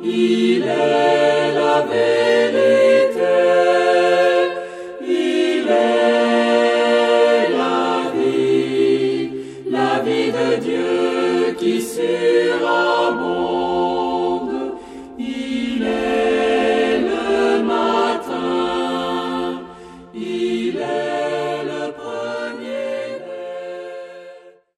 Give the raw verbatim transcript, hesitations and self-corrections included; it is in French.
Il est la vérité, il est la vie, la vie de Dieu qui sera